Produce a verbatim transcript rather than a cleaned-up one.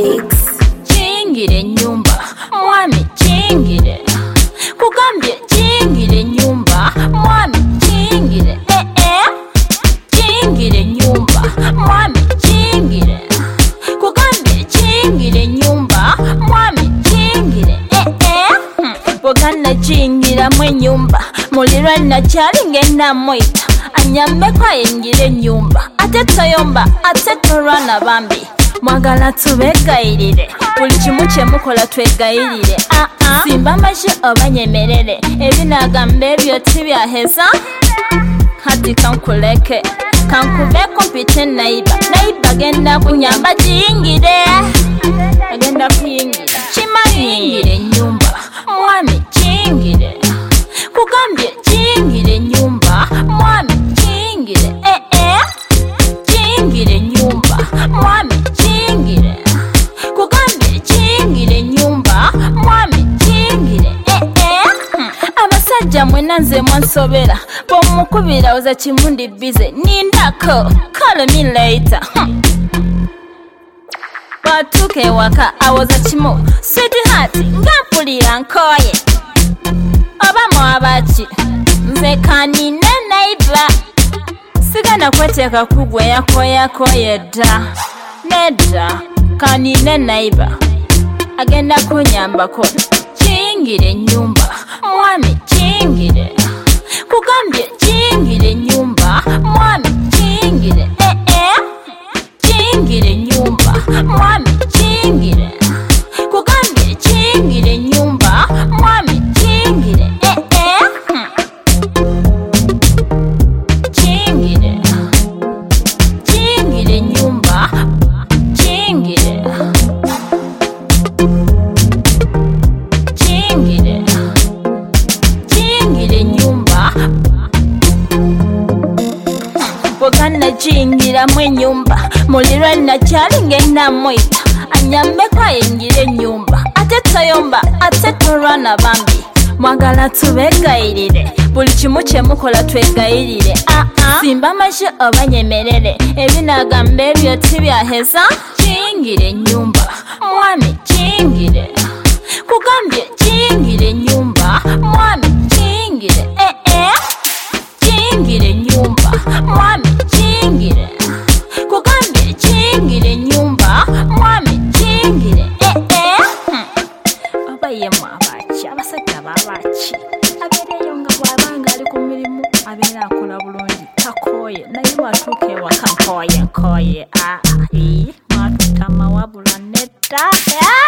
mix. Chingire nyumba, mwami chingire. Kugambye chingire nyumba, mwami chingire. Eh eh. Chingire nyumba, mwami chingire. Kugambye chingire nyumba, mwami chingire. Eh eh. Hmm. Bogana chingira mwe nyumba, mulirwa na chali ngenda moita. Anyambe kwa yingire nyumba, ate toyomba, ate torana bambi. Mwagala tubegayirire, buli kimu kye mukola twegayirire. Ah ah. Simba mashi obanyemerere, ebinagamba ebyo tibyaheza. Hati kankuleke, kankubeko mpite naiba. Naiba genda kunyamba jingire, agenda kuyingira. Chimanyingire nyumba, mwami chingire. Kugambye chingire nyumba, mwami chingire. Eh eh. Chingire nyumba, mwami chingire. Kugambye chingire nyumba, mwami chingire. Eh eh. Hmm. Abasajja mwena nze mwansobera, bomukubira oza kimundi bize. Nindako, call me later. Hmm. Batuke waka awoza kimu, sweetheart ngampulira nkoye. Oba mwabaki, nze kanine neighbor. Sigana kweteka kugwe yako yako yedda. Nedda, kanine neighbor. Agenda kunyambako. Chingire nyumba, mwami chingire. Kugambye chingire nyumba, mwami chingire. Eh eh. Chingire nyumba, mwami chingire. Kugambye chingire nyumba, mwami chingire. Eh eh. Hmm. Chingire. Chingire nyumba, chingire. Chingire. Chingire nyumba. Bogana chingira mwe nyumba, mulirwa na chali ngenda moita. Anyambe kwa yingire nyumba, ate toyomba, ate torana bambi. Mwagala tubegayirire, buli kimu kye mukola twegayirire. Ah ah. Simba mashi obanyemerere, ebinagamba ebyo tibyaheza. Chingire nyumba, mwami chingire. Kugambye chingire nyumba, mwami chingire. Eh eh. Chingire nyumba, mwami chingire. Kugambye chingire nyumba, mwami chingire. Eh eh. Hmm. Obaye mwabaki, abasajja babaki. Abeereyo nga bw'abanga ali ku mirimu, abeera akola bulungi, takoye. Naye bw'atuuka ewaka nkoye nkoye. Ah ah. Mwatutama wabula nedda.